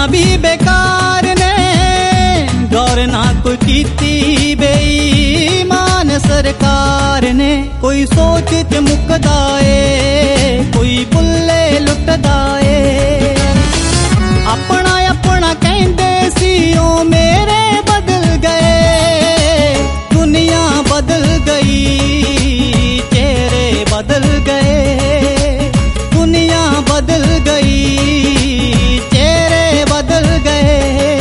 गलियां भी बेकार ने, गौर ना कोई कीती बेईमान सरकार ने। कोई सोच च मुकदा ए, कोई बुल्ले लुटदा ए। अपना अपना कहंदे सी ओ मेरे बदल गए, दुनिया बदल गई, चेहरे बदल गए, दुनिया बदल गई, चेहरे बदल गए।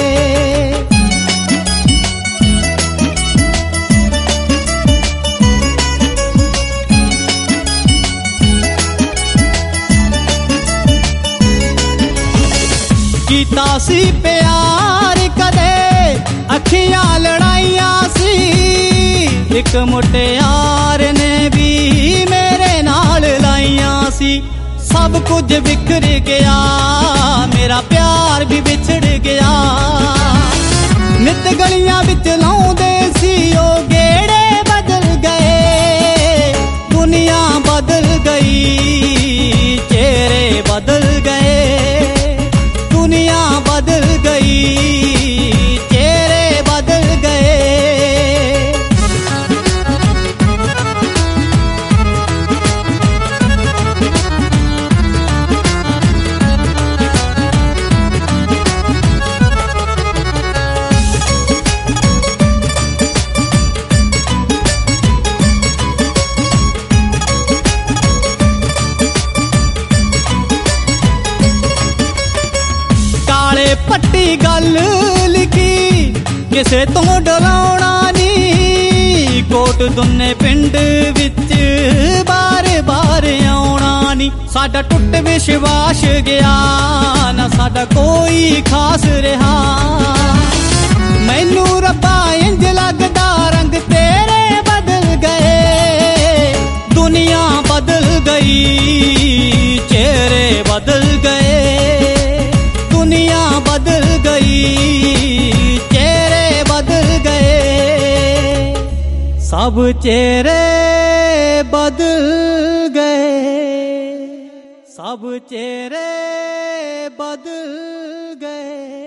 कीता सी प्यार कदे अखियां लड़ाइयां सी, एक मुटियार ने भी मेरे नाल लाइयां सी। सब कुछ बिखर गया, मेरा प्यार भी बिछड़ गया। नित गलियां विच लाउंदे सी ओ गेड़े बदल गए, दुनिया बदल गई, चेहरे बदल गए, दुनिया बदल गई, चेहरे बदल गए। पट्टी गल लिखी किसे तो डराउणा नी, कोट दुन्ने पिंड विच बार बार आउणा नी। साडा टुट विश्वास गया, ना साडा कोई खास रहा। मैनू रब्बा इंज लगदा रंग तेरे बदल गए, दुनिया बदल गई, चेहरे बदल गए, दुनिया बदल गई, चेहरे बदल गए। सब चेहरे बदल गए, सब चेहरे बदल गए।